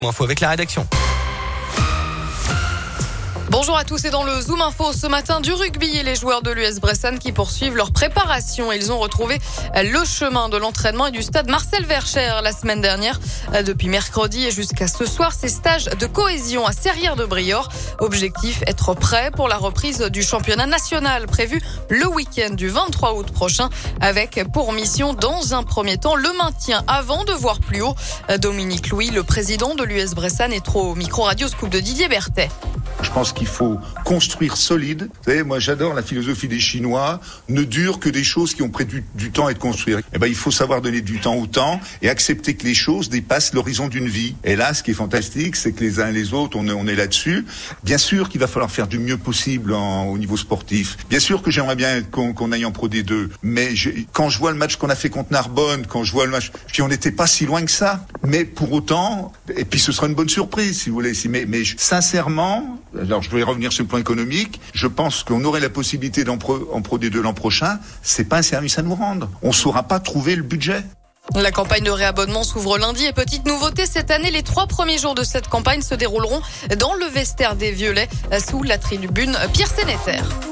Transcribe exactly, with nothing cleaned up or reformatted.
Info avec la rédaction. Bonjour à tous et dans le Zoom Info ce matin du rugby et les joueurs de l'U S Bressanne qui poursuivent leur préparation. Ils ont retrouvé le chemin de l'entraînement et du stade Marcel Vercher la semaine dernière. Depuis mercredi et jusqu'à ce soir, ces stages de cohésion à Serrières-de-Briord. Objectif, être prêt pour la reprise du championnat national prévu le week-end du vingt-trois août prochain avec pour mission dans un premier temps le maintien avant de voir plus haut. Dominique Louis, le président de l'U S Bressanne, est au micro-radio scoop de Didier Berthet. Je pense qu'il faut construire solide. Vous savez, moi j'adore la philosophie des Chinois. Ne dure que des choses qui ont pris du, du temps à être construites. Eh ben, il faut savoir donner du temps au temps et accepter que les choses dépassent l'horizon d'une vie. Et là, ce qui est fantastique, c'est que les uns et les autres, on est, on est là-dessus. Bien sûr qu'il va falloir faire du mieux possible en, au niveau sportif. Bien sûr que j'aimerais bien qu'on, qu'on aille en Pro D deux. Mais je, quand je vois le match qu'on a fait contre Narbonne, quand je vois le match, je dis on n'était pas si loin que ça. Mais pour autant, et puis ce sera une bonne surprise, si vous voulez. Mais, mais sincèrement, alors je vais revenir sur le plan économique, je pense qu'on aurait la possibilité d'en pro, en Pro D deux l'an prochain. C'est pas un service à nous rendre. On ne saura pas trouver le budget. La campagne de réabonnement s'ouvre lundi et petite nouveauté cette année, les trois premiers jours de cette campagne se dérouleront dans le vestiaire des Violets sous la tribune Pierre Sénéter.